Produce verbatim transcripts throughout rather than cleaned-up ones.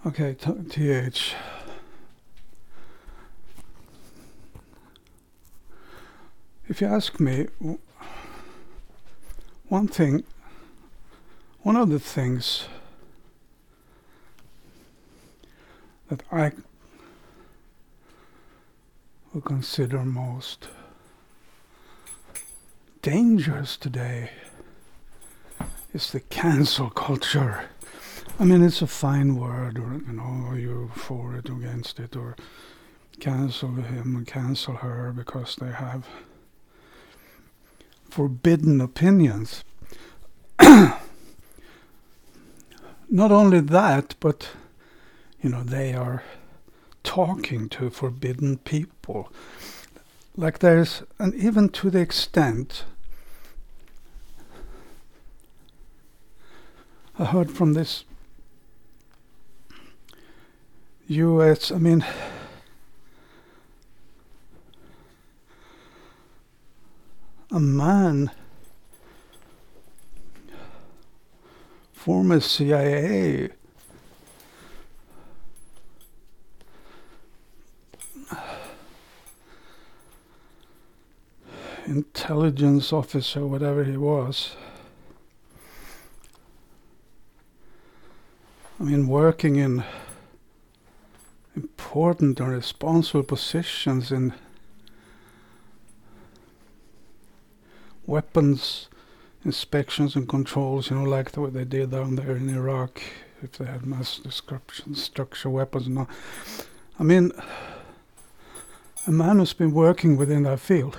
Okay, t- th. If you ask me, w- one thing, one of the things that I would consider most dangerous today is the cancel culture. I mean, it's a fine word, or, you know, are you for it or against it, or cancel him and cancel her because they have forbidden opinions. Not only that, but, you know, they are talking to forbidden people. Like there's, and even to the extent, I heard from this U S, I mean, a man, former C I A, intelligence officer, whatever he was, I mean, working in important and responsible positions in weapons inspections and controls, you know, like the way they did down there in Iraq, if they had mass destruction, structure weapons and all. I mean, a man who's been working within that field.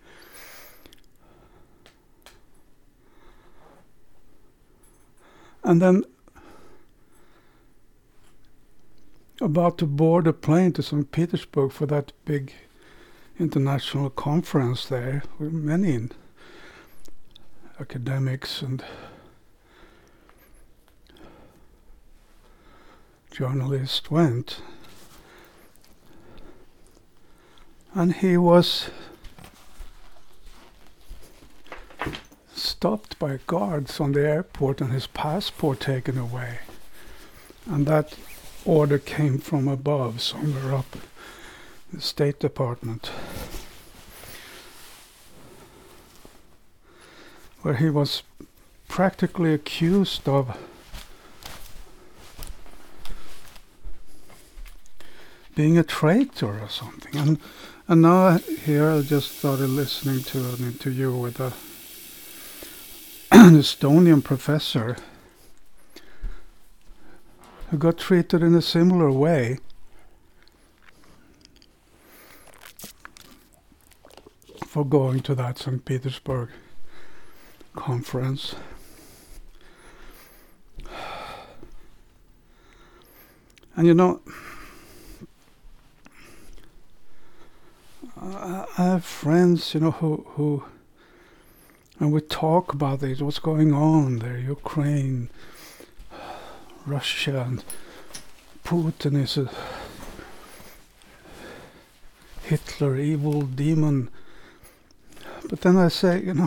And then about to board a plane to Saint Petersburg for that big international conference there, where many academics and journalists went. And he was stopped by guards on the airport and his passport taken away. And that order came from above, somewhere up in the State Department, where he was practically accused of being a traitor or something. And and now here I just started listening to an interview with a an Estonian professor who got treated in a similar way. For going to that Saint Petersburg conference. And you know, I have friends, you know, who, who and we talk about it, what's going on there, Ukraine, Russia, and Putin is a Hitler, evil demon. But then I say, you know,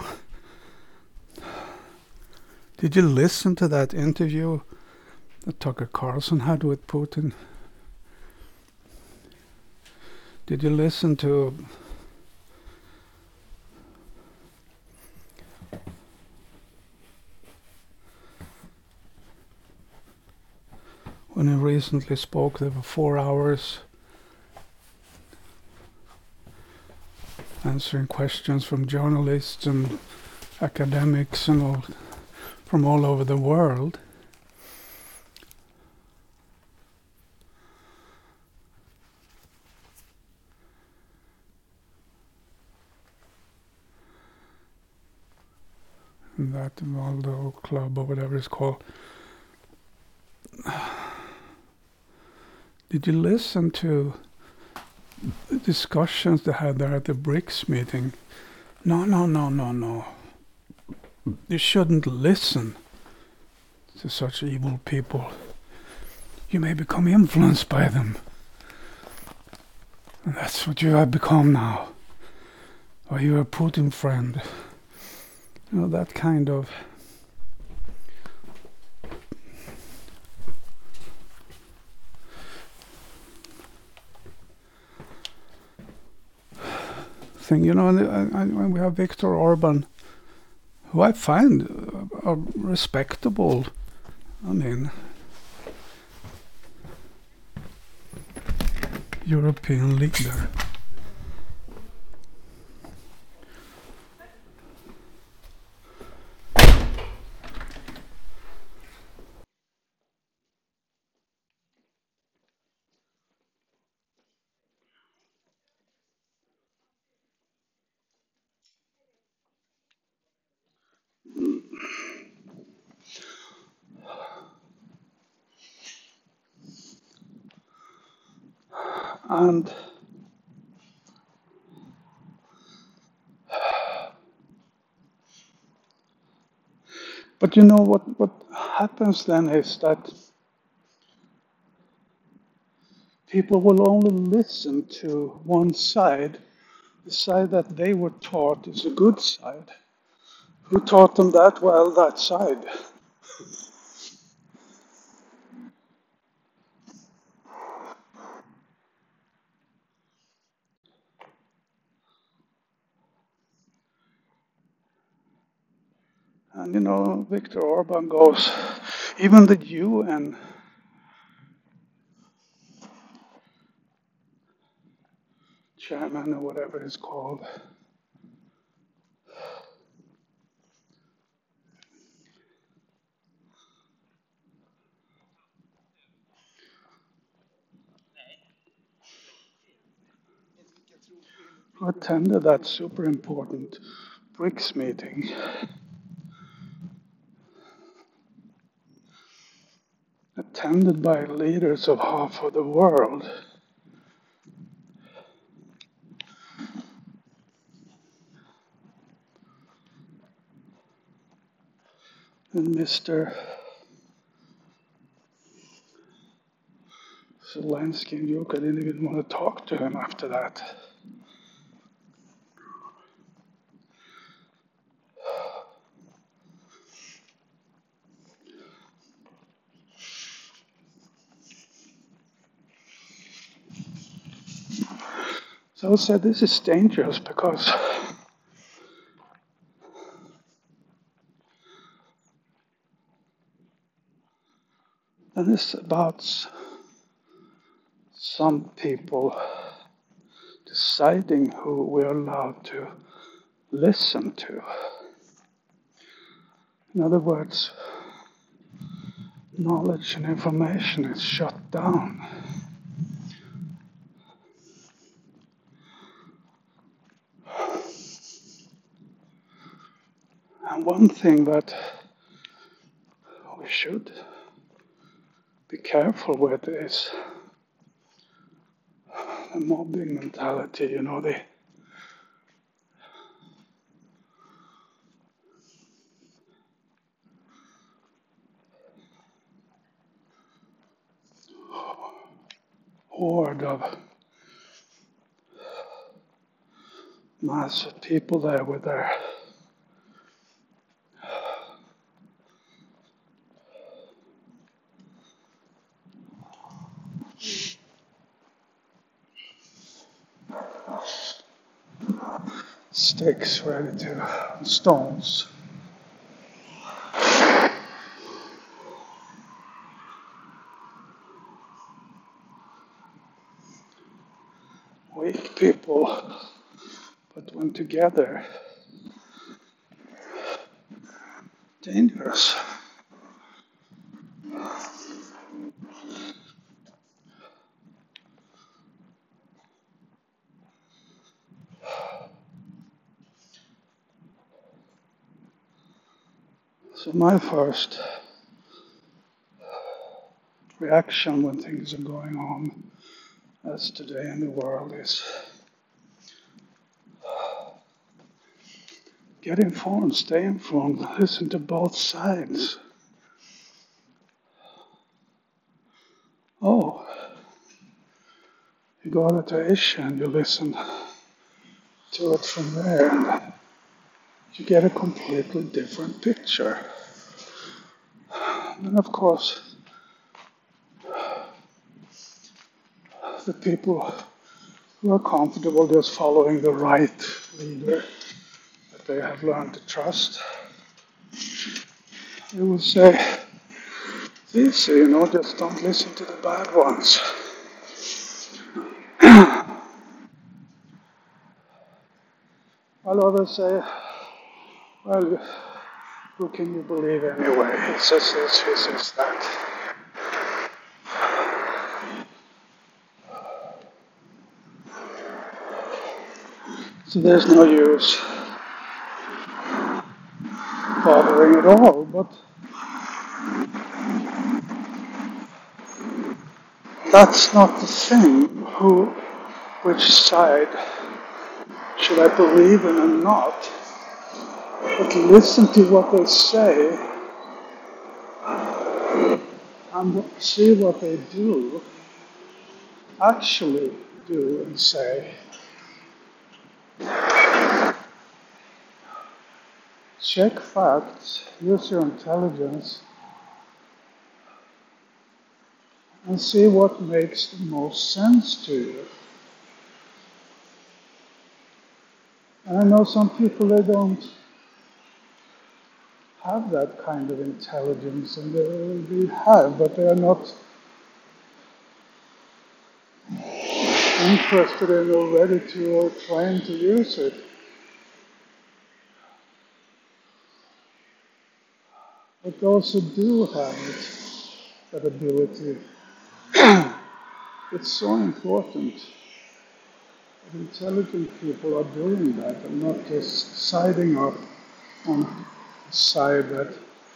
did you listen to that interview that Tucker Carlson had with Putin? Did you listen to when he recently spoke there for four hours answering questions from journalists and academics and all from all over the world? In that Waldo Club or whatever it's called. Did you listen to the discussions they had there at the BRICS meeting? No, no, no, no, no. You shouldn't listen to such evil people. You may become influenced by them. And that's what you have become now. Or you're a Putin friend. You know, that kind of thing, you know, and, and, and we have Viktor Orban, who I find a, a respectable, I mean, European leader. And but you know what, what happens then is that people will only listen to one side, the side that they were taught is a good side. Who taught them that? Well, that side. And you know, Viktor Orban goes, even the U N chairman or whatever it's called, who attended that super important BRICS meeting, attended by leaders of half of the world. And Mister Zelensky and Yuka didn't even want to talk to him after that. So I said, this is dangerous because then it's about some people deciding who we're allowed to listen to. In other words, knowledge and information is shut down. And one thing that we should be careful with is the mobbing mentality, you know, the horde of mass of people there with their sticks ready to, stones. Weak people, but when together, dangerous. So my first reaction when things are going on as today in the world is get informed, stay informed, listen to both sides. Oh, you go to Asia and you listen to it from there, and you get a completely different picture. And of course, the people who are comfortable just following the right leader that they have learned to trust. They will say, it's easy, you know, just don't listen to the bad ones. While others say, well, who can you believe anyway? It's just this, it's just that. So there's no use bothering at all, but that's not the thing. Who, which side should I believe in or not? But listen to what they say and see what they do, actually do and say. Check facts, use your intelligence, and see what makes the most sense to you. And I know some people, they don't have that kind of intelligence, and they, they have, but they are not interested in or ready to or trying to use it. But those who do have it, that ability, it's so important that intelligent people are doing that and not just siding up on the side that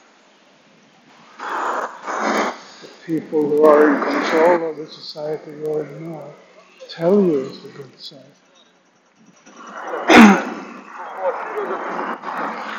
the people who are in control of the society right now tell you is the good side.